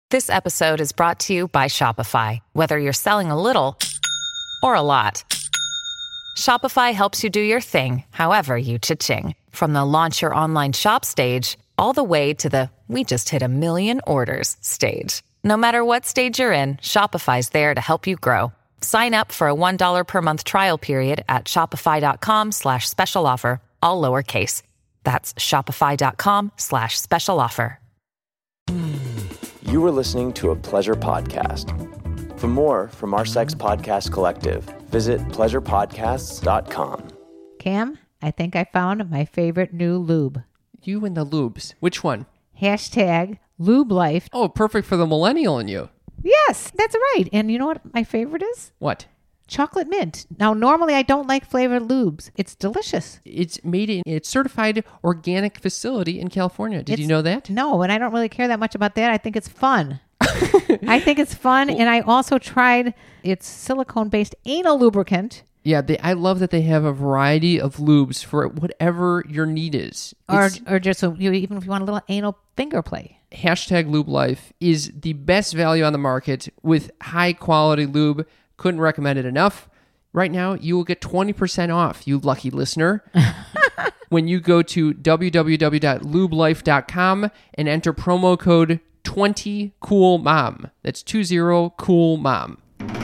This episode is brought to you by Shopify. Whether you're selling a little or a lot, Shopify helps you do your thing, however you cha-ching. From the launch your online shop stage, all the way to the we just hit 1 million orders stage. No matter what stage you're in, Shopify's there to help you grow. Sign up for a $1 per month trial period at shopify.com/special offer, all lowercase. That's shopify.com/special offer. You were listening to a Pleasure podcast. For more from our Sex Podcast Collective, visit pleasurepodcasts.com. Cam, I think I found my favorite new lube. You and the lubes. Which one? Hashtag lube life. Oh, perfect for the millennial in you. Yes, that's right. And you know what my favorite is? What? Chocolate mint. Now, normally I don't like flavored lubes. It's delicious. It's made in a certified organic facility in California. Did you know that? No, and I don't really care that much about that. I think it's fun. I think it's fun. And I also tried its silicone-based anal lubricant. Yeah, I love that they have a variety of lubes for whatever your need is. Or just so even if you want a little anal finger play. Hashtag lube life is the best value on the market with high quality lube. Couldn't recommend it enough. Right now, you will get 20% off, you lucky listener, when you go to www.lubelife.com and enter promo code 20COOLMOM. That's 20COOLMOM.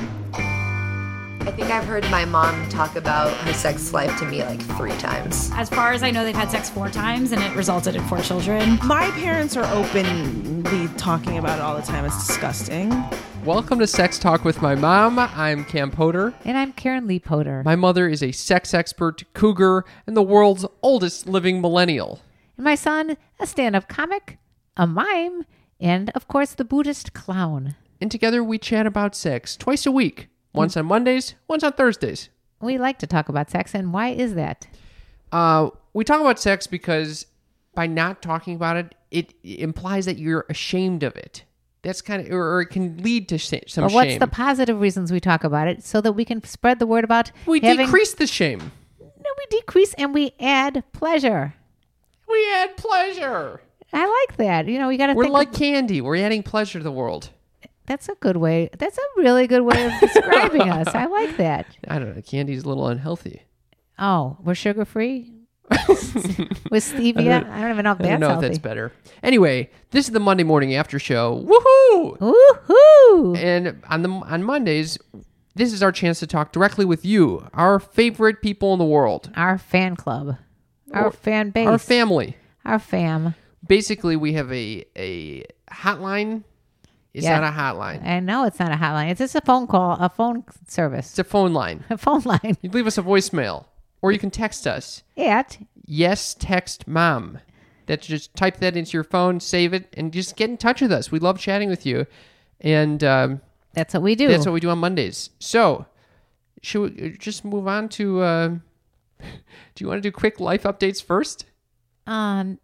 I think I've heard my mom talk about her sex life to me like 3 times. As far as I know, they've had sex 4 times and it resulted in 4 children. My parents are openly talking about it all the time. It's disgusting. Welcome to Sex Talk with my mom. I'm Cam Potter. And I'm Karen Lee Potter. My mother is a sex expert, cougar, and the world's oldest living millennial. And my son, a stand-up comic, a mime, and, of course, the Buddhist clown. And together we chat about sex twice a week. Once on Mondays, once on Thursdays. We like to talk about sex, and why is that? We talk about sex because by not talking about it, it implies that you're ashamed of it. That's kind of, or it can lead to some shame. What's the positive reasons we talk about it? So that we can spread the word about decrease the shame. No, we decrease and we add pleasure. We add pleasure. I like that. You know, we got to We're think like candy. We're adding pleasure to the world. That's a good way. That's a really good way of describing us. I like that. I don't know. Candy's a little unhealthy. Oh, we're sugar-free? With stevia? I don't even know if that's healthy. I don't know if that's better. Anyway, this is the Monday morning after show. Woohoo! Woohoo! And on Mondays, this is our chance to talk directly with you, our favorite people in the world. Our fan club. Our fan base. Our family. Our fam. Basically, we have a hotline. It's not a hotline. I know it's not a hotline. It's just a phone call, a phone service. It's a phone line. A phone line. You leave us a voicemail, or you can text us. At Yes, text mom. That's just type that into your phone, save it, and just get in touch with us. We love chatting with you, and that's what we do. That's what we do on Mondays. So, should we just move on to? Do you want to do quick life updates first? No,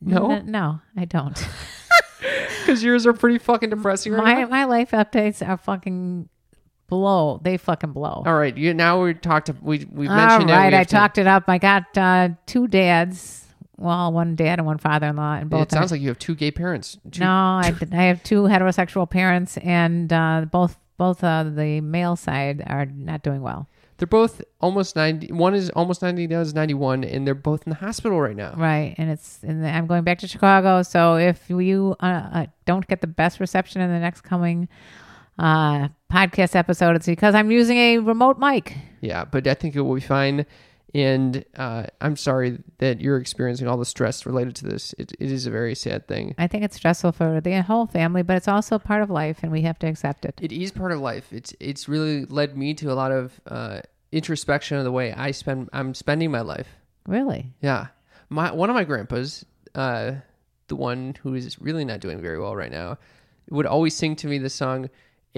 no, I don't. Because yours are pretty fucking depressing right now. My life updates are fucking blow. They fucking blow. All right. Now we mentioned it. All right. I talked it up. I got 2 dads. Well, one dad and one father-in-law. And both. It sounds like you have 2 gay parents. I have 2 heterosexual parents, and both the male side are not doing well. They're both almost 90. One is almost 90, the other is 91, and they're both in the hospital right now. Right, and I'm going back to Chicago, so if you don't get the best reception in the next coming podcast episode, it's because I'm using a remote mic. Yeah, but I think it will be fine, and I'm sorry that you're experiencing all the stress related to this. It is a very sad thing. I think it's stressful for the whole family, but it's also part of life, and we have to accept it. It is part of life. It's really led me to a lot of introspection of the way I'm spending my life. Really? Yeah. One of my grandpas, the one who is really not doing very well right now, would always sing to me the song,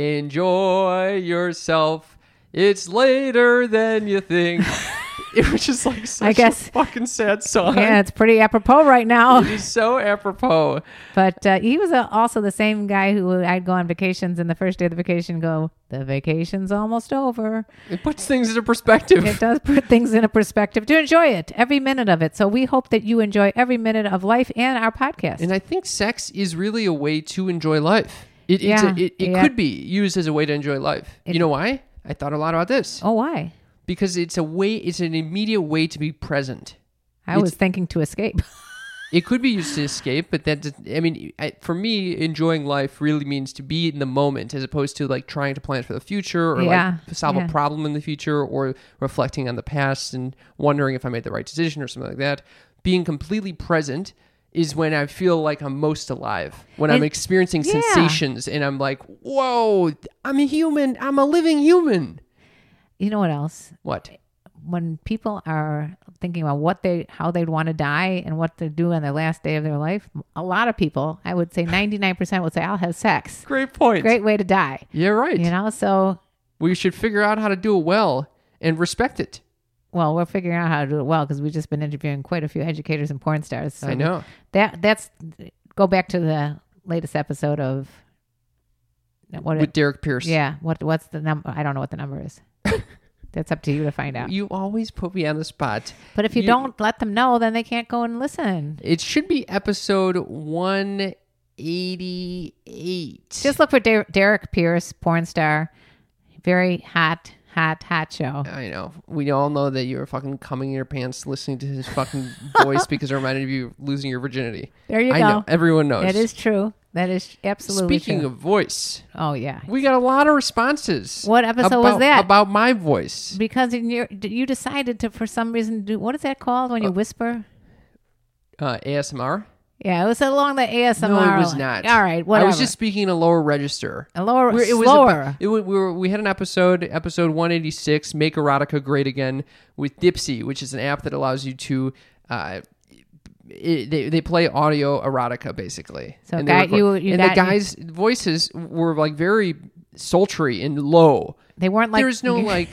"Enjoy yourself. It's later than you think." It was just like such a fucking sad song. Yeah, it's pretty apropos right now. It is so apropos. But he was also the same guy who I'd go on vacations, and the first day of the vacation go, "The vacation's almost over." It puts things into perspective. It does put things into perspective to enjoy it, every minute of it. So we hope that you enjoy every minute of life and our podcast. And I think sex is really a way to enjoy life. It could be used as a way to enjoy life. You know why? I thought a lot about this. Oh, why? Because it's an immediate way to be present. I was thinking to escape. It could be used to escape, but for me, enjoying life really means to be in the moment as opposed to like trying to plan for the future or like solve a problem in the future or reflecting on the past and wondering if I made the right decision or something like that. Being completely present is when I feel like I'm most alive, when I'm experiencing sensations and I'm like, whoa, I'm a human. I'm a living human. You know what else? What? When people are thinking about how they'd want to die and what to do on the last day of their life, a lot of people, I would say 99% would say, I'll have sex. Great point. Great way to die. Yeah, right. So we should figure out how to do it well and respect it. Well, we're figuring out how to do it well because we've just been interviewing quite a few educators and porn stars. So I know. That's go back to the latest episode of with Derek Pierce. Yeah. What's the number? I don't know what the number is. That's up to you to find out. You always put me on the spot. But if you don't let them know, then they can't go and listen. It should be episode 188. Just look for Derek Pierce, porn star. Very hot show. I know. We all know that you're fucking coming in your pants listening to his fucking voice because it reminded you of losing your virginity. There you go. I know. Everyone knows. That is true. That is absolutely Speaking true. of voice. Oh, yeah. We got a lot of responses. What episode was that? About my voice. Because you decided to, for some reason, do... What is that called when you whisper? ASMR? Yeah, it was along the ASMR. No, it was not. All right, whatever. I was just speaking a lower register. Slower. We had an episode 186, Make Erotica Great Again, with Dipsy, which is an app that allows you to... They play audio erotica basically. So and the guys' voices were like very sultry and low. They weren't like there's no like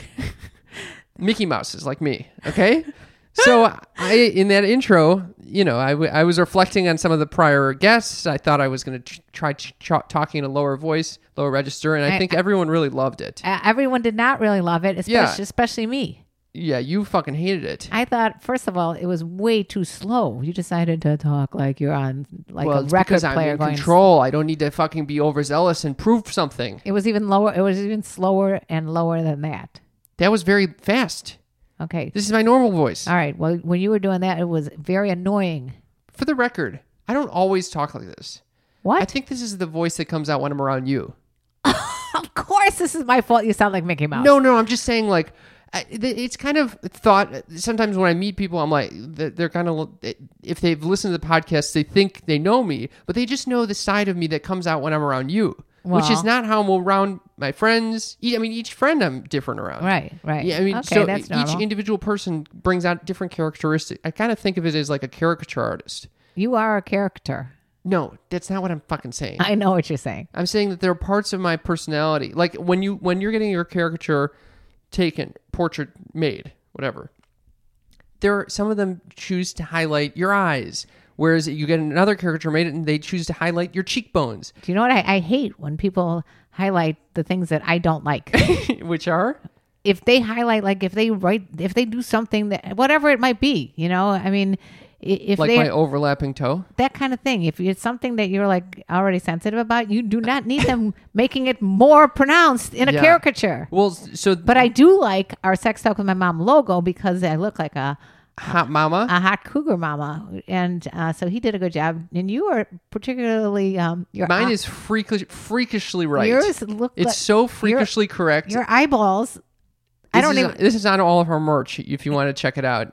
Mickey Mouses like me. Okay, so in that intro, I was reflecting on some of the prior guests. I thought I was going to try talking in a lower voice, lower register, and I think everyone really loved it. Everyone did not really love it, especially me. Yeah, you fucking hated it. I thought, first of all, it was way too slow. You decided to talk like you're on a record because player. I'm in control. I don't need to fucking be overzealous and prove something. It was even lower. It was even slower and lower than that. That was very fast. Okay. This is my normal voice. All right. Well, when you were doing that, it was very annoying. For the record, I don't always talk like this. What? I think this is the voice that comes out when I'm around you. Of course, this is my fault. You sound like Mickey Mouse. No, I'm just saying like... It's kind of thought sometimes when I meet people, I'm like, they're kind of, if they've listened to the podcast, they think they know me, but they just know the side of me that comes out when I'm around you, which is not how I'm around my friends. Each friend I'm different around. Right. Yeah, Okay, so that's each normal. individual person brings out different characteristics. I kind of think of it as like a caricature artist. You are a character. No, that's not what I'm fucking saying. I know what you're saying. I'm saying that there are parts of my personality, like when you're getting your caricature taken, portrait made, whatever. Some of them choose to highlight your eyes, whereas you get another caricature made and they choose to highlight your cheekbones. Do you know what I hate when people highlight the things that I don't like? Which are? If they highlight, like if they do something that, whatever it might be, I mean, if like my overlapping toe, that kind of thing. If it's something that you're like already sensitive about, you do not need them making it more pronounced in a caricature. Well, but I do like our Sex Talk with My Mom logo because I look like a hot mama, a hot cougar mama, and so he did a good job. And you are particularly mine is freakishly right. Yours look. It's so freakishly correct. Your eyeballs. This is on all of our merch if you want to check it out.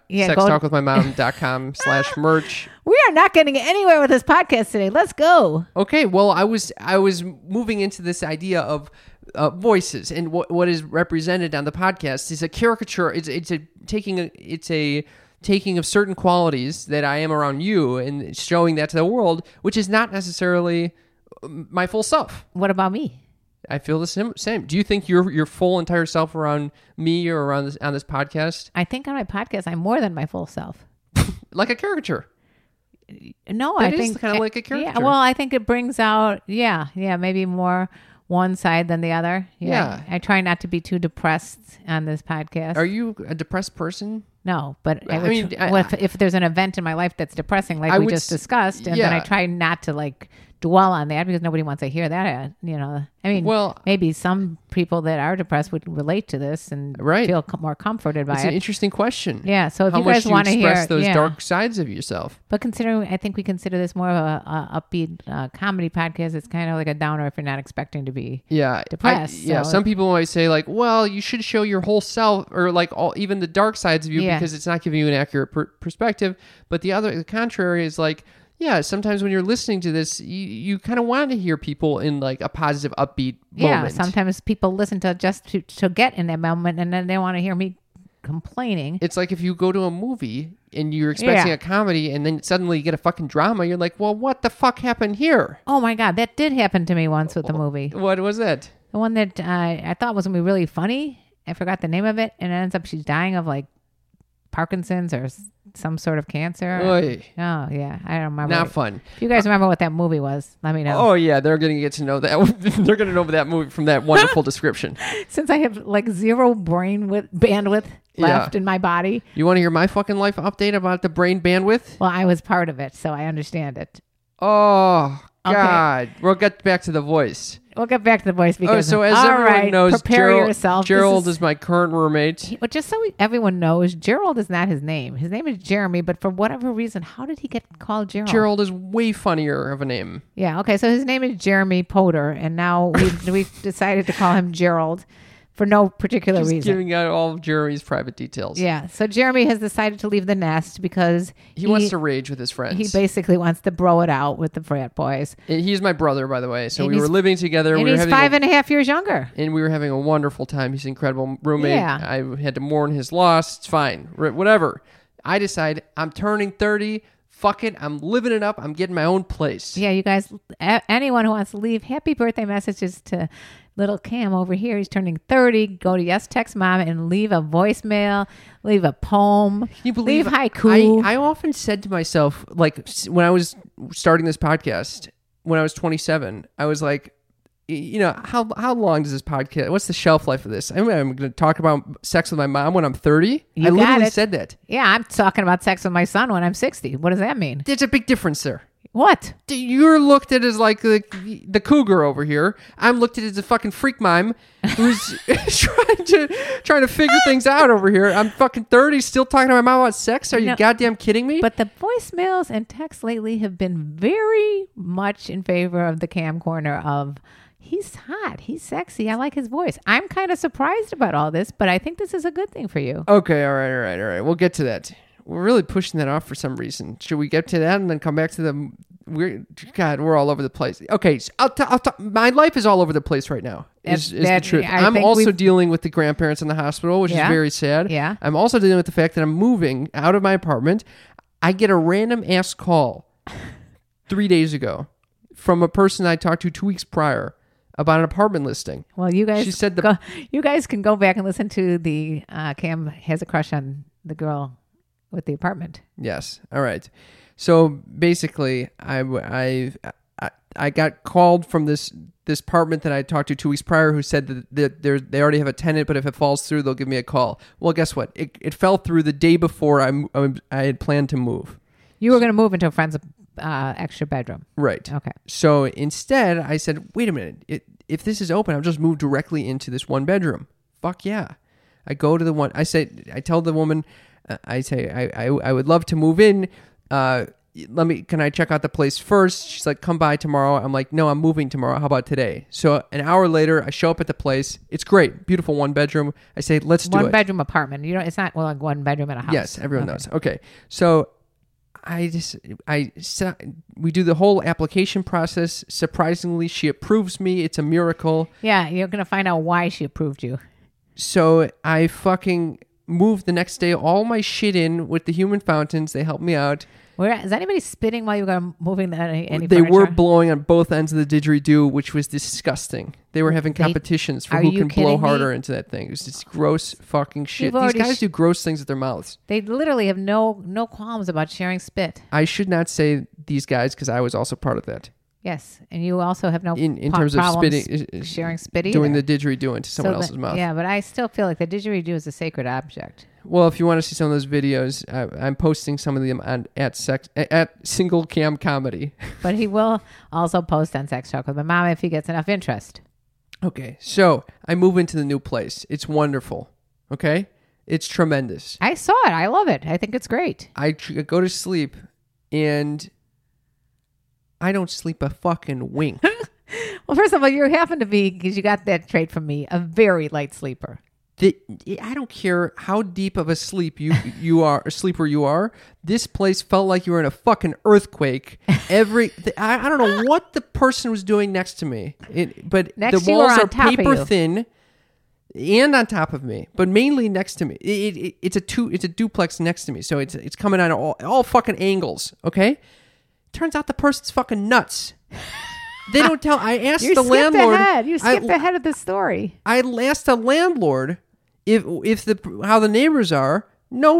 sextalkwithmymom.com/merch. We are not getting anywhere with this podcast today. Let's go. Okay, well, I was moving into this idea of voices, and what is represented on the podcast is a caricature. It's a taking of certain qualities that I am around you and showing that to the world, which is not necessarily my full self. What about me? I feel the same. Do you think your full entire self around me or around on this podcast? I think on my podcast I'm more than my full self. Like a caricature. No, I think it's kind of like a caricature. Yeah, well, I think it brings out maybe more one side than the other. Yeah. I try not to be too depressed on this podcast. Are you a depressed person? No, but if there's an event in my life that's depressing, like we just discussed, and then I try not to like dwell on that because nobody wants to hear that. You know, I mean, Well- maybe some people that are depressed would relate to this and Right. feel more comforted by It's it. an interesting question. Yeah, so if How you much guys do you want to express hear those yeah. dark sides of yourself? But considering, I think we consider this more of a upbeat comedy podcast. It's kind of like a downer if you're not expecting to be. Yeah, Depressed, yeah, so- some people might say like, well, you should show your whole self or like even the dark sides of you Yeah. because it's not giving you an accurate perspective. But the contrary is like, yeah, sometimes when you're listening to this, you kind of want to hear people in like a positive, upbeat Yeah, moment. sometimes people listen to just to get in that moment, and then they want to hear me complaining. It's like if you go to a movie and you're expecting Yeah. a comedy and then suddenly you get a fucking drama, you're like, well, what the fuck happened here? Oh my God, that did happen to me once with the movie. What was it? The one that I thought was going to be really funny. I forgot the name of it, and it ends up she's dying of like Parkinson's or some sort of cancer. Oy. Oh yeah, I don't remember. Not fun. If you guys remember what that movie was, let me know. Oh yeah, they're gonna get to know that. They're gonna know that movie from that wonderful description. Since I have like zero bandwidth left Yeah. in my body, You want to hear my fucking life update about the brain bandwidth? well, I was part of it, so I understand it. Oh Okay. God, we'll get back to the voice. We'll get back to the voice because So as all everyone right, knows, prepare yourself. Gerald This is my current roommate. Well, just so everyone knows, Gerald is not his name. His name is Jeremy, but for whatever reason, how did he get called Gerald? Gerald is way funnier of a name. Yeah, okay, so his name is Jeremy Potter, and now we've decided to call him Gerald for no particular Just reason. giving out all of Jeremy's private details. Yeah, so Jeremy has decided to leave the nest because He wants to rage with his friends. He basically wants to bro it out with the frat boys. And he's my brother, by the way. So And we were he's- living together. And we were he's having 5.5 years younger. and we were having a wonderful time. He's an incredible roommate. Yeah. I had to mourn his loss. It's fine. Whatever. I decide I'm turning 30. Fuck it. I'm living it up. I'm getting my own place. Yeah, you guys, anyone who wants to leave happy birthday messages to little Cam over here, he's turning 30. Go to Yes Text Mom and leave a voicemail, leave a poem, Can you believe leave haiku. I often said to myself, like when I was starting this podcast, when I was 27, I was like, you know, how long does this podcast, what's the shelf life of this? I'm going to talk about sex with my mom when I'm 30. You I got literally it. said that. Yeah, I'm talking about sex with my son when I'm 60. What does that mean? There's a big difference there. What? You're looked at as like the cougar over here. I'm looked at as a fucking freak mime who's trying to figure things out over here. I'm fucking 30, still talking to my mom about sex. Are you No, goddamn kidding me? But the voicemails and texts lately have been very much in favor of the Cam corner of he's hot, he's sexy, I like his voice. I'm kind of surprised about all this, but I think this is a good thing for you. Okay, all right. We'll get to that. We're really pushing that off for some reason. Should we get to that and then come back to the? We're all over the place. Okay, so my life is all over the place right now. Is the truth? I I'm think also we've- dealing with the grandparents in the hospital, which is Yeah. very sad. Yeah. I'm also dealing with the fact that I'm moving out of my apartment. I get a random ass call 3 days ago from a person I talked to 2 weeks prior about an apartment listing. Well, you guys, She said you guys can go back and listen to the Cam has a crush on the girl with the apartment. Yes. All right. So basically, I got called from this apartment that I talked to 2 weeks prior, who said that they already have a tenant, but if it falls through, they'll give me a call. Well, guess what? It fell through the day before I had planned to move. You were going to move into a friend's extra bedroom. Right. Okay. So instead, I said, wait a minute. If this is open, I'll just move directly into this one bedroom. Fuck yeah. I go to the one. I tell the woman, I say, I would love to move in. Can I check out the place first? She's like, come by tomorrow. I'm like, no, I'm moving tomorrow. How about today? So an hour later, I show up at the place. It's great. Beautiful one bedroom. I say, let's do it. One bedroom apartment. You know, it's not like one bedroom in a house. Yes, everyone Okay. knows. Okay. So we do the whole application process. Surprisingly, she approves me. It's a miracle. Yeah, you're going to find out why she approved you. So I fucking moved the next day, all my shit in with the human fountains. They helped me out. Is anybody spitting while you were moving any They were furniture? blowing on both ends of the didgeridoo, which was disgusting. They were having competitions for Are who you can blow kidding me? harder into that thing. It was just gross fucking shit. You've These already guys do gross things with their mouths. They literally have no qualms about sharing spit. I should not say these guys because I was also part of that. Yes, and you also have no in terms of problems spitting, sharing spit doing either. the didgeridoo into someone else's mouth. Yeah, but I still feel like the didgeridoo is a sacred object. Well, if you want to see some of those videos, I'm posting some of them at Single Cam Comedy. But he will also post on Sex Talk with My Mom if he gets enough interest. Okay, so I move into the new place. It's wonderful. Okay, it's tremendous. I saw it. I love it. I think it's great. I go to sleep, and I don't sleep a fucking wink. Well, first of all, you happen to be, because you got that trait from me, a very light sleeper. I don't care how deep of a sleeper you are. This place felt like you were in a fucking earthquake. I don't know what the person was doing next to me, but Next the you or walls on are top of paper you? thin, and on top of me, but mainly next to me. It's a duplex next to me, so it's coming on all fucking angles. Okay, turns out the person's fucking nuts. They don't tell. I asked You the skipped landlord. ahead. You skipped ahead of the story. I asked the landlord if how the neighbors are. No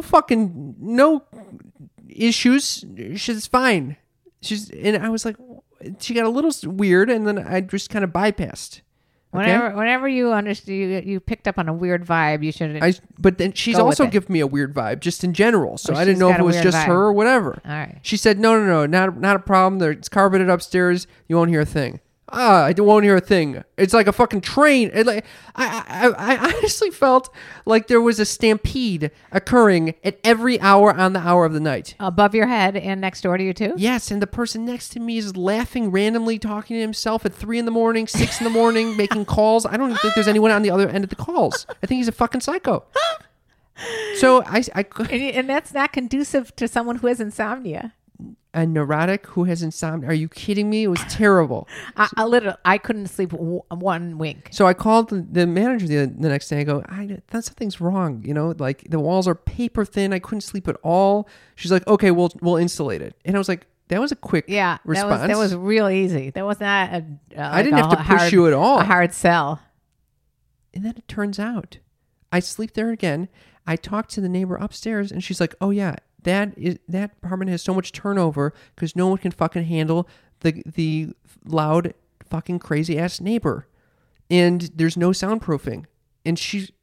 issues. She's fine. And I was like, she got a little weird, and then I just kind of bypassed. Okay? Whenever you understand, you picked up on a weird vibe, you should. But then she's Go with also it. given me a weird vibe, just in general. So Oh, I didn't she's know if got it a was weird just vibe. her or whatever. All right. She said, no, not a problem. It's carpeted upstairs. You won't hear a thing. I won't hear a thing. It's like a fucking train. I honestly felt like there was a stampede occurring at every hour on the hour of the night. Above your head and next door to you too? Yes, and the person next to me is laughing randomly, talking to himself at 3 a.m, 6 a.m, making calls. I don't even think there's anyone on the other end of the calls. I think he's a fucking psycho. So And that's not conducive to someone who has insomnia. a neurotic who has insomnia. Are you kidding me? It was terrible. I couldn't sleep one wink. So I called the manager the next day. I go, something's wrong. You know, like the walls are paper thin. I couldn't sleep at all. She's like, okay, we'll insulate it. And I was like, that was a quick response. That was real easy. That was not I didn't have to push you at all. A hard sell. And then it turns out I sleep there again. I talked to the neighbor upstairs, and she's like, oh yeah, that apartment has so much turnover because no one can fucking handle the loud fucking crazy ass neighbor, and there's no soundproofing. And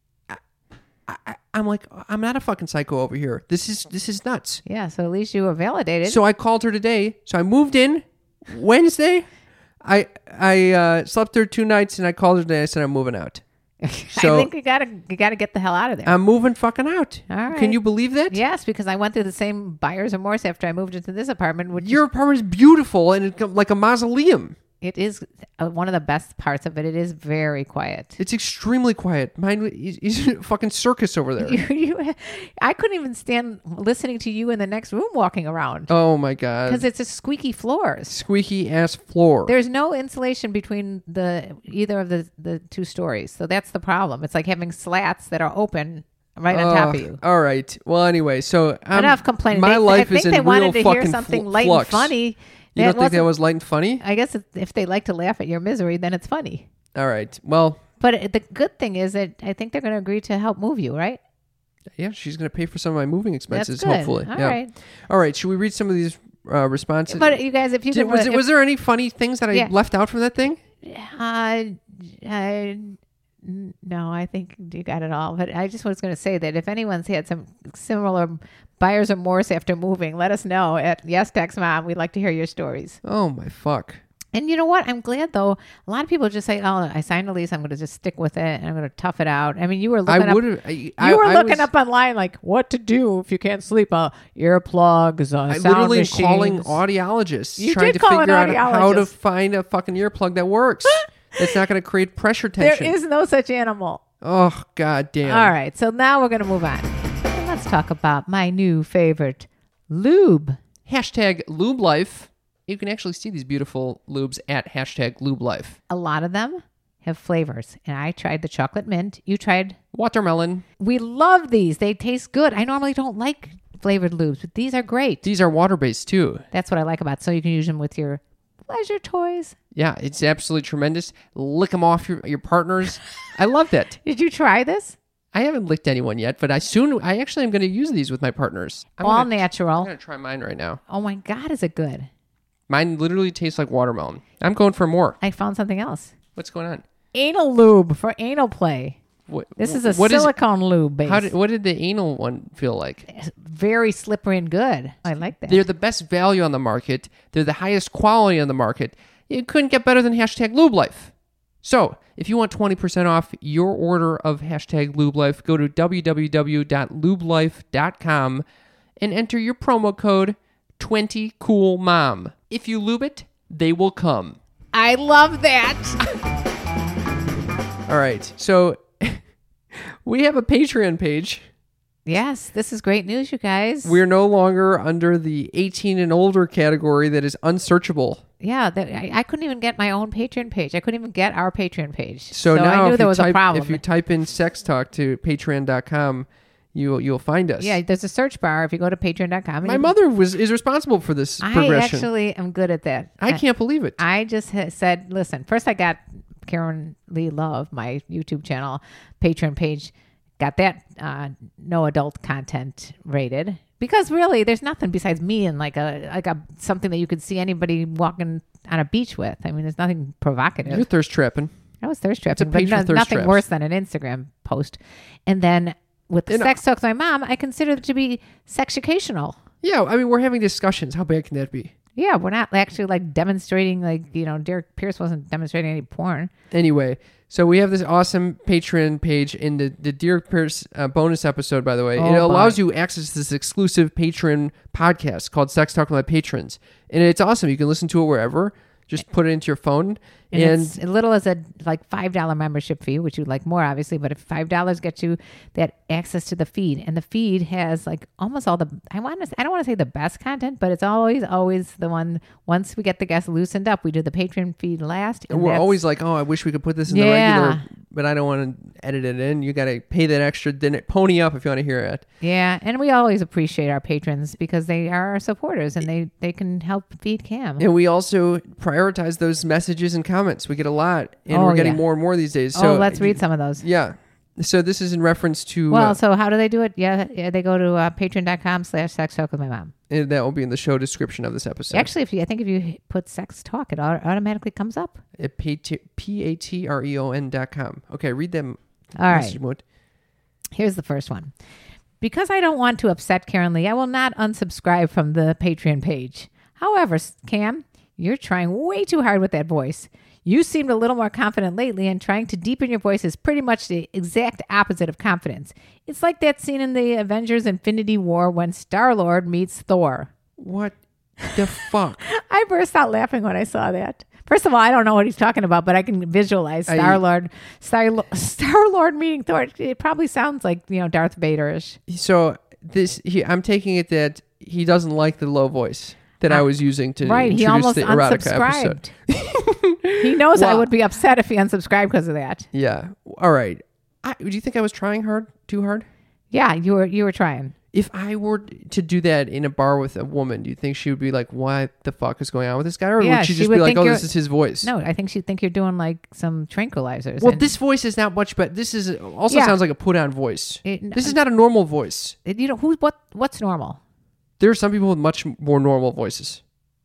I'm like, I'm not a fucking psycho over here. This is nuts. Yeah, so at least you were validated. So I called her today. So I moved in Wednesday. I slept there 2 nights, and I called her today. I said I'm moving out. So I think you gotta get the hell out of there. I'm moving fucking out. All right. Can you believe that? Yes, because I went through the same buyer's remorse after I moved into this apartment. Which Your apartment is beautiful and it's like a mausoleum. it is one of the best parts of it. It is very quiet. It's extremely quiet. Mine is a fucking circus over there. I couldn't even stand listening to you in the next room walking around Oh my god. because it's a squeaky floors. Squeaky ass floor. There's no insulation between either of the two stories, so that's the problem. It's like having slats that are open right on top of you. All right. Well, anyway, so Enough complaining. My life I is think in they wanted real to fucking hear something light flux. and funny. You don't think that was light and funny? I guess if they like to laugh at your misery, then it's funny. All right. Well, But the good thing is that I think they're going to agree to help move you, right? yeah, she's going to pay for some of my moving expenses, That's good. hopefully. All yeah. right. All right. Should we read some of these responses? But you guys, if you was there any funny things that I Yeah. left out from that thing? No, I think you got it all. But I just was going to say that if anyone's had some similar buyer's remorse after moving, let us know at Yes Text Mom. We'd like to hear your stories. Oh my fuck. And you know what? I'm glad though. A lot of people just say, "Oh, I signed a lease. I'm going to just stick with it, and I'm going to tough it out." I mean, you were looking looking up online like what to do if you can't sleep. Earplugs, I sound literally am machines. calling audiologists You trying did to call an figure out how to audiologist. find a fucking earplug that works. That's not going to create pressure There tension. is no such animal. Oh god damn. All right, so now we're going to move on. And let's talk about my new favorite, lube. Hashtag lube life. You can actually see these beautiful lubes at hashtag lube life. A lot of them have flavors, and I tried the chocolate mint. You tried. Watermelon. We love these. They taste good. I normally don't like flavored lubes, but these are great. These are water-based too. That's what I like about it. So you can use them with your pleasure toys. Yeah, it's absolutely tremendous. Lick them off your partners. I love that. Did you try this? I haven't licked anyone yet, but I actually am going to use these with my partners. I'm All gonna- natural. I'm going to try mine right now. Oh my God, is it good? Mine literally tastes like watermelon. I'm going for more. I found something else. What's going on? Anal lube for anal play. This is a silicone lube base. What did the anal one feel like? Very slippery and good. I like that. They're the best value on the market. They're the highest quality on the market. You couldn't get better than #LubeLife. So, if you want 20% off your order of #LubeLife, go to www.lubelife.com and enter your promo code 20CoolMom. If you lube it, they will come. I love that. All right. So, we have a Patreon page. Yes, this is great news, you guys. We're no longer under the 18 and older category that is unsearchable. Yeah, I couldn't even get my own Patreon page. I couldn't even get our Patreon page. So I now knew there was a problem. If you type in sex talk to patreon.com, you'll find us. Yeah, there's a search bar if you go to patreon.com. My mother is responsible for this progression. I actually am good at that. I can't believe it. I just said, listen, first I got Karen Lee Love, my YouTube channel, Patreon page, got that no adult content rated. Because really, there's nothing besides me and like a something that you could see anybody walking on a beach with. I mean, there's nothing provocative. You're thirst trapping. I was thirst trapping, It's a page for thirst nothing traps. worse than an Instagram post. And then with the sex talk with my mom, I consider it to be sexucational. Yeah, I mean, we're having discussions. How bad can that be? Yeah, we're not actually like demonstrating, like, Derek Pierce wasn't demonstrating any porn. Anyway, so we have this awesome Patreon page in the Derek Pierce bonus episode, by the way. Oh, it allows you access to this exclusive Patreon podcast called Sex Talk with My Patrons. And it's awesome. You can listen to it wherever. Just put it into your phone. And it's as little as a like $5 membership fee, which you'd like more, obviously. But if $5 gets you that access to the feed, and the feed has like almost all the I don't want to say the best content, but it's always the one. Once we get the guests loosened up, we do the Patreon feed last. And we're always like, oh, I wish we could put this in the regular, but I don't want to edit it in. You got to pay that extra. Then pony up if you want to hear it. Yeah, and we always appreciate our patrons because they are our supporters and they can help feed Cam. And we also prioritize those messages and comments. We get a lot, and we're getting more and more these days. So let's read some of those. Yeah. So this is in reference to... Well, so how do they do it? Yeah, they go to patreon.com/sex talk with my mom. And that will be in the show description of this episode. Actually, I think if you put sex talk, it automatically comes up. At patreon.com. Okay, read them. All right. Here's the first one. Because I don't want to upset Karen Lee, I will not unsubscribe from the Patreon page. However, Cam, you're trying way too hard with that voice. You seemed a little more confident lately, and trying to deepen your voice is pretty much the exact opposite of confidence. It's like that scene in the Avengers Infinity War when Star-Lord meets Thor. What the fuck? I burst out laughing when I saw that. First of all, I don't know what he's talking about, but I can visualize Star-Lord meeting Thor. It probably sounds like, Darth Vader-ish. So I'm taking it that he doesn't like the low voice that I was using to introduce the erotica episode. He knows I would be upset if he unsubscribed because of that. Yeah. All right. Do you think I was trying too hard? Yeah, you were trying. If I were to do that in a bar with a woman, do you think she would be like, what the fuck is going on with this guy? Or would she just be like, oh, this is his voice? No, I think she'd think you're doing like some tranquilizers. Well, this voice is not much, but this is also sounds like a put-on voice. This is not a normal voice. What's normal? There are some people with much more normal voices.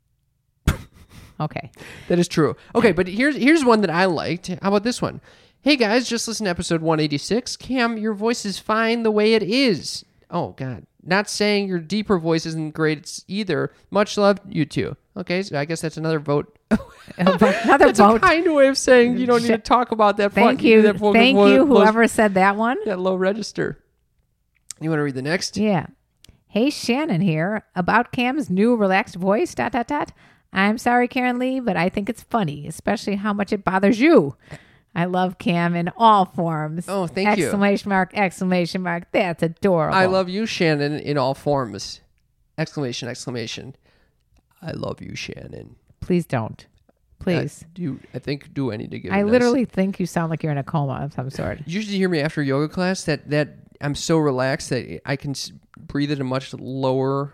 Okay. That is true. Okay, but here's one that I liked. How about this one? Hey guys, just listen to episode 186. Cam, your voice is fine the way it is. Oh God. Not saying your deeper voice isn't great either. Much love, you two. Okay, so I guess that's another vote. That's a kind way of saying you don't need to talk about that. Thank you. Thank you, whoever said that one. That low register. You want to read the next? Yeah. Hey, Shannon here. About Cam's new relaxed voice, ... I'm sorry, Karen Lee, but I think it's funny, especially how much it bothers you. I love Cam in all forms. Oh, thank you. Exclamation mark, exclamation mark. That's adorable. I love you, Shannon, in all forms. Exclamation, exclamation. I love you, Shannon. Please don't. Please. Do I need to give I literally think you sound like you're in a coma of some sort. You usually hear me after yoga class that I'm so relaxed that I can breathe at a much lower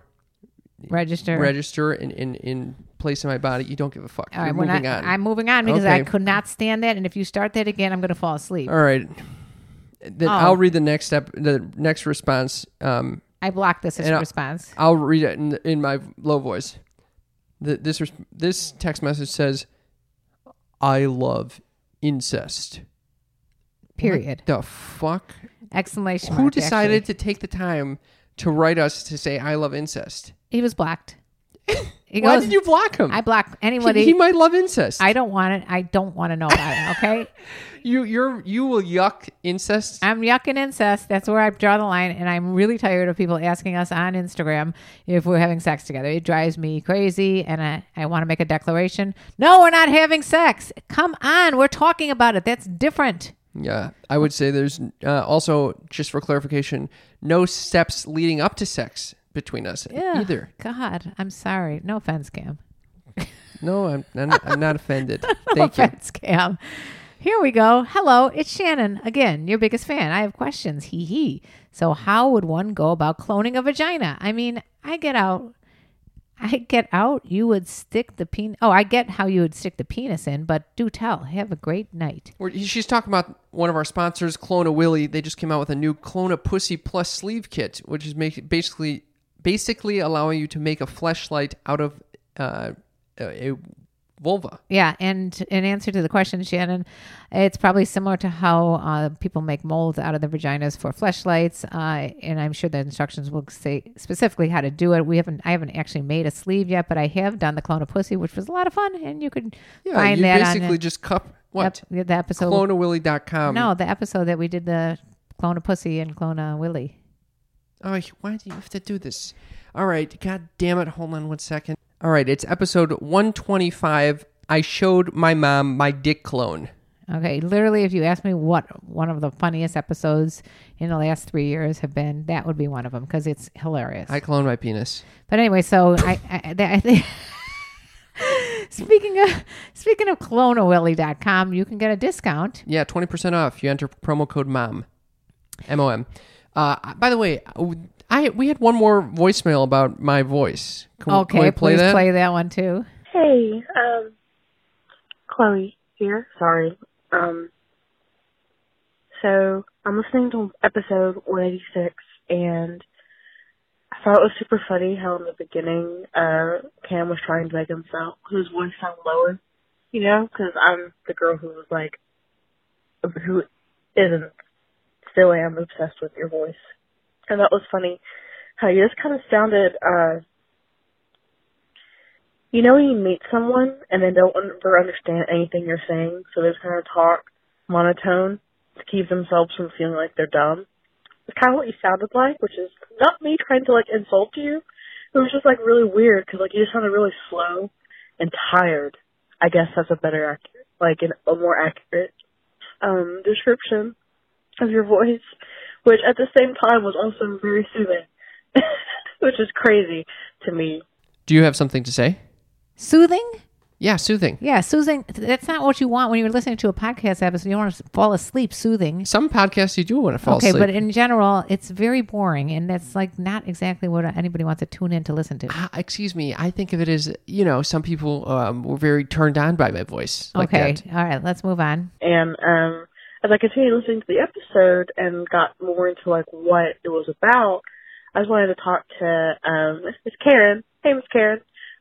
register in place in my body. You don't give a fuck. All right, moving on. I'm moving on because I could not stand that, and if you start that again, I'm going to fall asleep. All right. Then I'll read the next step, the next response. I blocked this as a response. I'll read it in my low voice. This text message says, "I love incest." Period. What the fuck? Exclamation Who mark, decided actually. to take the time to write us to say "I love incest"? He was blocked. He Why goes, did you block him? I block anybody. He might love incest. I don't want it. I don't want to know about it. Okay. You will yuck incest. I'm yucking incest. That's where I draw the line. And I'm really tired of people asking us on Instagram if we're having sex together. It drives me crazy. And I want to make a declaration. No, we're not having sex. Come on. We're talking about it. That's different. Yeah, I would say there's also, just for clarification, no steps leading up to sex between us either. God, I'm sorry. No offense, Cam. No, I'm not offended. No Thank you. offense, Cam. Here we go. Hello, it's Shannon. Again, your biggest fan. I have questions. Hee hee. So how would one go about cloning a vagina? I mean, I get out. You would stick the penis. Oh, I get how you would stick the penis in, but do tell. Have a great night. She's talking about one of our sponsors, Clona Willy. They just came out with a new Clona Pussy Plus sleeve kit, which is basically allowing you to make a fleshlight out of a vulva. Yeah, and in answer to the question, Shannon, it's probably similar to how people make molds out of the vaginas for fleshlights, and I'm sure the instructions will say specifically how to do it. I haven't actually made a sleeve yet, but I have done the Clona Pussy, which was a lot of fun, and you could find you that basically on just cup what? the episode. ClonaWilly.com. No, the episode that we did the Clona Pussy and Clona Willy. Oh, why do you have to do this? All right, god damn it. Hold on 1 second. All right, it's episode 125. I showed my mom my dick clone. Okay, literally, if you ask me what one of the funniest episodes in the last 3 years have been, that would be one of them because it's hilarious. I cloned my penis. But anyway, so I think speaking of clonawilly.com, you can get a discount. Yeah, 20% off. You enter promo code MOM. MOM. By the way, we had one more voicemail about my voice. Can we play please that? play that one too. Hey, Chloe here. Sorry. So I'm listening to episode 186, and I thought it was super funny how in the beginning, Cam was trying to make his voice sound lower, because I'm the girl who still am obsessed with your voice. And that was funny how you just kind of sounded, when you meet someone and they don't understand anything you're saying, so they just kind of talk monotone to keep themselves from feeling like they're dumb. It's kind of what you sounded like, which is not me trying to, insult you. It was just, really weird, because, you just sounded really slow and tired. I guess that's a better, a more accurate description of your voice, which at the same time was also very soothing, which is crazy to me. Do you have something to say? Soothing? Yeah, soothing. Yeah, soothing. That's not what you want when you're listening to a podcast episode. You want to fall asleep soothing. Some podcasts you do want to fall asleep. Okay, but in general, it's very boring, and that's not exactly what anybody wants to tune in to listen to. Excuse me. I think of it as, some people were very turned on by my voice. Okay, that. all right, let's move on. And as I continued listening to the episode and got more into what it was about, I just wanted to talk to Miss Karen. Hey, Miss Karen.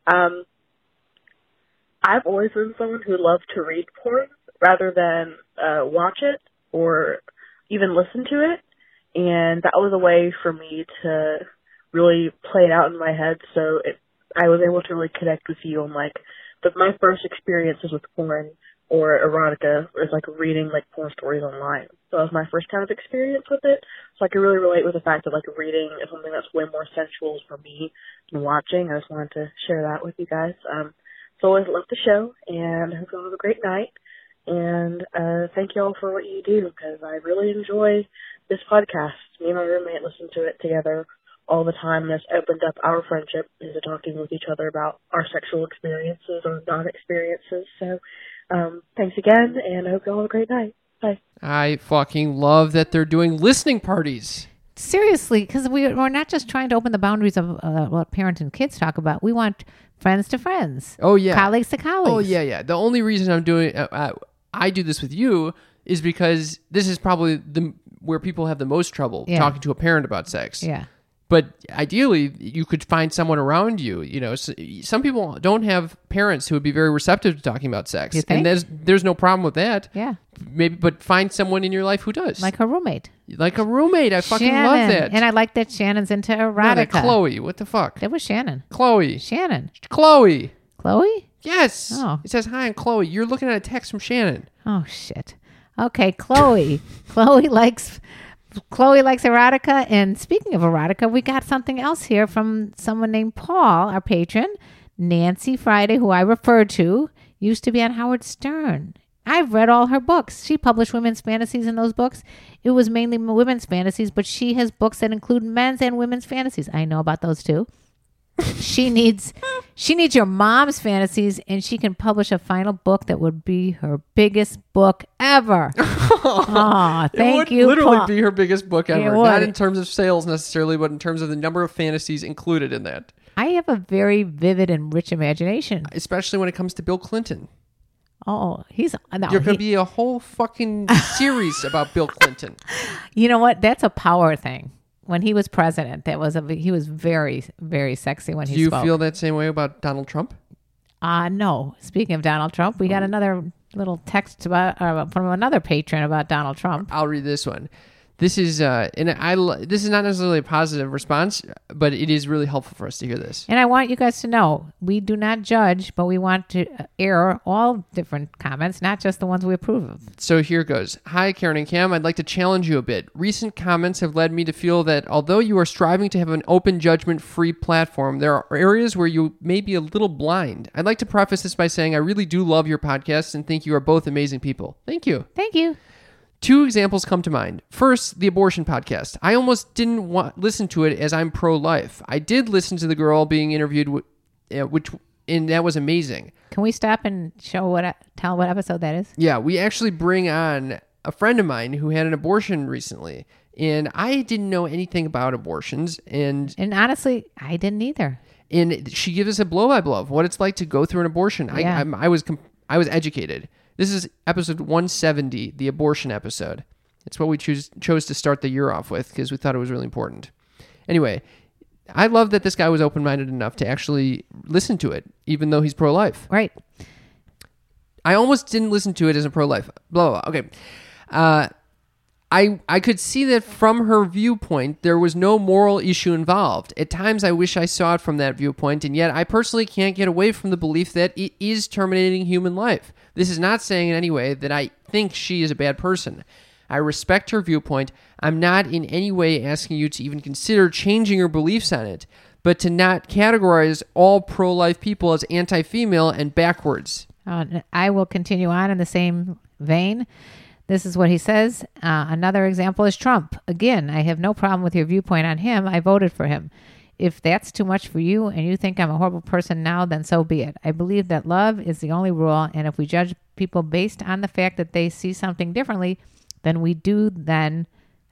I've always been someone who loved to read porn rather than watch it or even listen to it, and that was a way for me to really play it out in my head. So I was able to really connect with you on my first experiences with porn or erotica is reading porn stories online. So that was my first kind of experience with it. So I could really relate with the fact that reading is something that's way more sensual for me than watching. I just wanted to share that with you guys. So I always love the show, and I hope you all have a great night. And thank you all for what you do, because I really enjoy this podcast. Me and my roommate listen to it together all the time, and it's opened up our friendship into talking with each other about our sexual experiences or non-experiences. So thanks again, and I hope you all have a great night. Bye. I fucking love that they're doing listening parties. Seriously, because we're not just trying to open the boundaries of what parents and kids talk about. We want friends to friends. Oh, yeah. Colleagues to colleagues. Oh, yeah, yeah. The only reason I'm doing I do this with you is because this is probably where people have the most trouble talking to a parent about sex. Yeah. But ideally, you could find someone around you. You know, some people don't have parents who would be very receptive to talking about sex, You think? and there's no problem with that. Yeah. Maybe, but find someone in your life who does. Like her roommate. Like a roommate. I fucking Shannon. love that. And I like that Shannon's into No, erotica. that Chloe. What the fuck? That was Shannon. Chloe. Shannon. Chloe. Chloe? Yes. Oh. It says, hi, I'm Chloe. You're looking at a text from Shannon. Oh, shit. Okay, Chloe. Chloe likes erotica. And speaking of erotica, we got something else here from someone named Paul, our patron. Nancy Friday, who I refer to, used to be on Howard Stern. I've read all her books. She published women's fantasies in those books. It was mainly women's fantasies, but she has books that include men's and women's fantasies. I know about those too. She needs your mom's fantasies, and she can publish a final book that would be her biggest book ever. Oh, thank it would you, literally Paul. be her biggest book It ever. would. Not in terms of sales necessarily, but in terms of the number of fantasies included in that. I have a very vivid and rich imagination. Especially when it comes to Bill Clinton. Oh, he's no. There could be a whole fucking series about Bill Clinton. You know what? That's a power thing. When he was president, he was very, very sexy when Do he you spoke. feel that same way about Donald Trump? No. Speaking of Donald Trump, we got another little text from another patron about Donald Trump. I'll read this one. This is this is not necessarily a positive response, but it is really helpful for us to hear this. And I want you guys to know, we do not judge, but we want to air all different comments, not just the ones we approve of. So here goes. Hi, Karen and Cam. I'd like to challenge you a bit. Recent comments have led me to feel that although you are striving to have an open, judgment-free platform, there are areas where you may be a little blind. I'd like to preface this by saying I really do love your podcast and think you are both amazing people. Thank you. Thank you. 2 examples come to mind. First, the abortion podcast. I almost didn't listen to it as I'm pro-life. I did listen to the girl being interviewed, and that was amazing. Can we stop and tell what episode that is? Yeah, we actually bring on a friend of mine who had an abortion recently, and I didn't know anything about abortions, and honestly, I didn't either. And she gives us a blow-by-blow of what it's like to go through an abortion. Yeah. I was educated. This is episode 170, the abortion episode. It's what we chose to start the year off with because we thought it was really important. Anyway, I love that this guy was open-minded enough to actually listen to it, even though he's pro-life. Right. I almost didn't listen to it as a pro-life. Blah, blah, blah. Okay. I could see that from her viewpoint, there was no moral issue involved. At times, I wish I saw it from that viewpoint, and yet I personally can't get away from the belief that it is terminating human life. This is not saying in any way that I think she is a bad person. I respect her viewpoint. I'm not in any way asking you to even consider changing your beliefs on it, but to not categorize all pro-life people as anti-female and backwards. I will continue on in the same vein. This is what he says. Another example is Trump. Again, I have no problem with your viewpoint on him. I voted for him. If that's too much for you and you think I'm a horrible person now, then so be it. I believe that love is the only rule, and if we judge people based on the fact that they see something differently than we do, then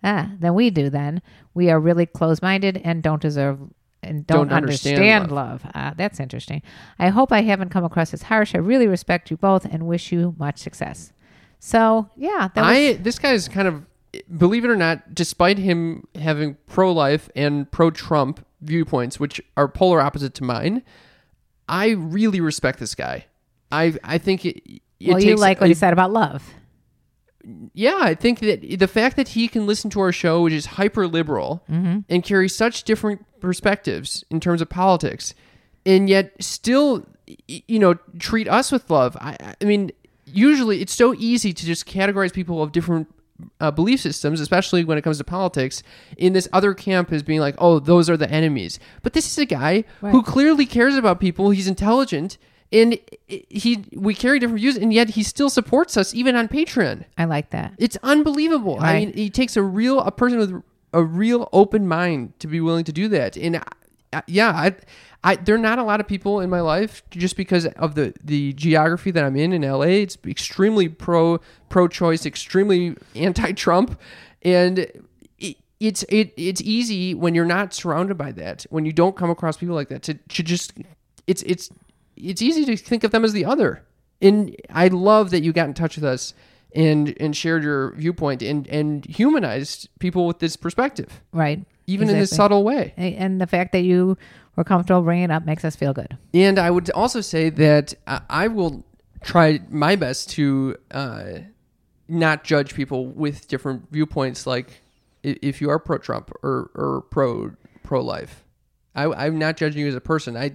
we are really closed-minded and don't deserve and don't understand love. That's interesting. I hope I haven't come across as harsh. I really respect you both and wish you much success. So, yeah. This guy is kind of, believe it or not, despite him having pro-life and pro-Trump viewpoints, which are polar opposite to mine, I really respect this guy. I think it well, you like what he said about love. Yeah, I think that the fact that he can listen to our show, which is hyper liberal, and carry such different perspectives in terms of politics, and yet still, treat us with love. I mean, usually it's so easy to just categorize people of different belief systems, especially when it comes to politics, in this other camp as being like, oh, those are the enemies. But this is a guy who clearly cares about people. He's intelligent. And we carry different views, and yet he still supports us even on Patreon. I like that. It's unbelievable. Right. I mean, he takes a person with a real open mind to be willing to do that. And there are not a lot of people in my life just because of the geography that I'm in LA. It's extremely pro-choice, extremely anti-Trump, and it's easy when you're not surrounded by that, when you don't come across people like that, to just it's easy to think of them as the other. And I love that you got in touch with us and shared your viewpoint and humanized people with this perspective. Right. even in a subtle way. And the fact that you were comfortable bringing it up makes us feel good. And I would also say that I will try my best to not judge people with different viewpoints, like if you are pro-Trump or pro-life. I'm not judging you as a person. I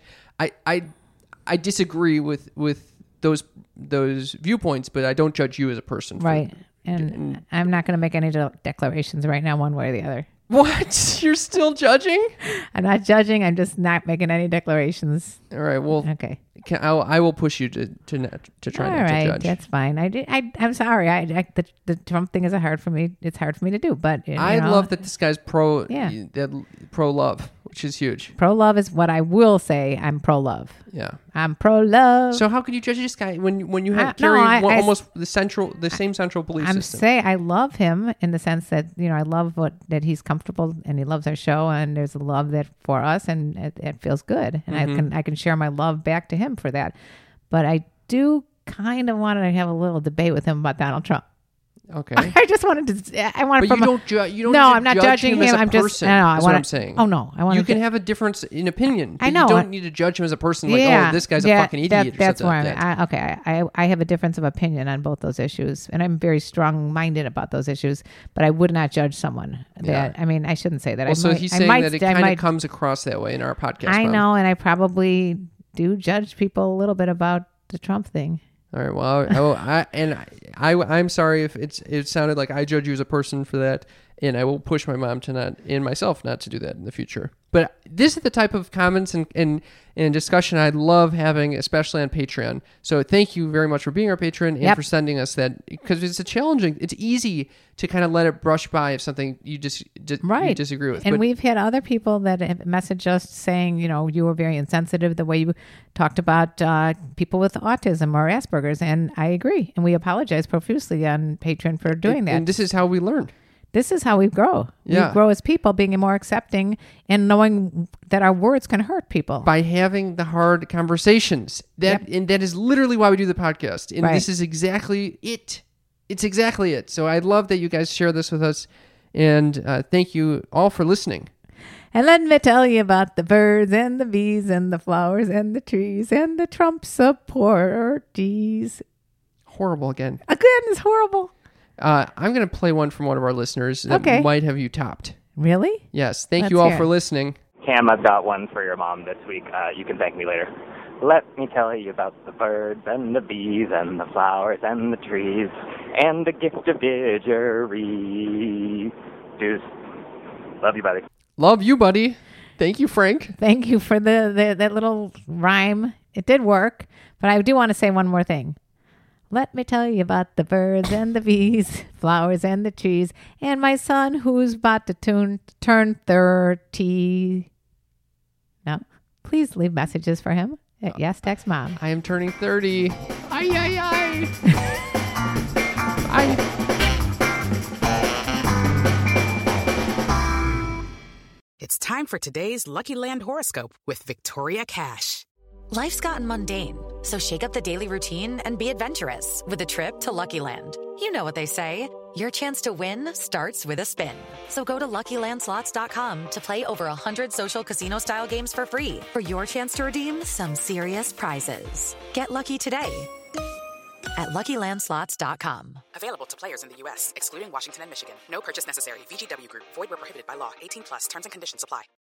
disagree with those viewpoints, but I don't judge you as a person. Right. And I'm not going to make any declarations right now, one way or the other. What? You're still judging? I'm not judging. I'm just not making any declarations. All right. Well, okay. I will push you to try not to judge. All right, that's fine. I'm sorry. The Trump thing is hard for me. It's hard for me to do, but I love that this guy's pro-love, which is huge. Pro-love is what I will say. I'm pro-love. Yeah, I'm pro-love. So how could you judge this guy when you have almost the same central belief system? I love him in the sense that I love that he's comfortable and he loves our show, and there's a love that for us, and it feels good, and I can share my love back to him for that. But I do kind of want to have a little debate with him about Donald Trump. Okay. I just wanted to. I want to. But you don't judge. You don't. No, I'm not judging him. I'm just. That's what I'm saying. Oh no, I want. You can have a difference in opinion. I know. You don't need to judge him as a person. Like, oh, this guy's a fucking idiot. That's where I'm. Okay, I have a difference of opinion on both those issues, and I'm very strong-minded about those issues. But I would not judge someone. I mean, I shouldn't say that. Well, so he's saying that it kind of comes across that way in our podcast. I know, and I probably do judge people a little bit about the Trump thing. All right. Well, I'm sorry if it sounded like I judge you as a person for that, and I will push my mom to not and myself not to do that in the future. But this is the type of comments and discussion I love having, especially on Patreon. So thank you very much for being our patron and for sending us that, because it's easy to kind of let it brush by if something you you disagree with. And we've had other people that have messaged us saying, you were very insensitive the way you talked about people with autism or Asperger's, and I agree. And we apologize profusely on Patreon for doing that. And this is how we learn. This is how we grow. Yeah. We grow as people, being more accepting and knowing that our words can hurt people. By having the hard conversations. And that is literally why we do the podcast. And this is exactly it. It's exactly it. So I love that you guys share this with us. And thank you all for listening. And let me tell you about the birds and the bees and the flowers and the trees and the Trump supportees. Horrible again. Again is horrible. I'm going to play one from one of our listeners that might have you topped. Really? Yes. Thank you all for listening. Cam, I've got one for your mom this week. You can thank me later. Let me tell you about the birds and the bees and the flowers and the trees and the gift of didgeridoo. Deuce. Love you, buddy. Love you, buddy. Thank you, Frank. Thank you for that little rhyme. It did work. But I do want to say one more thing. Let me tell you about the birds and the bees, flowers and the trees, and my son who's about to turn 30. Now, please leave messages for him at Yes Text Mom. I am turning 30. Ay. It's time for today's Lucky Land horoscope with Victoria Cash. Life's gotten mundane, so shake up the daily routine and be adventurous with a trip to Lucky Land. You know what they say, your chance to win starts with a spin. So go to LuckyLandSlots.com to play over 100 social casino-style games for free for your chance to redeem some serious prizes. Get lucky today at LuckyLandSlots.com. Available to players in the U.S., excluding Washington and Michigan. No purchase necessary. VGW Group. Void where prohibited by law. 18+. Terms and conditions apply.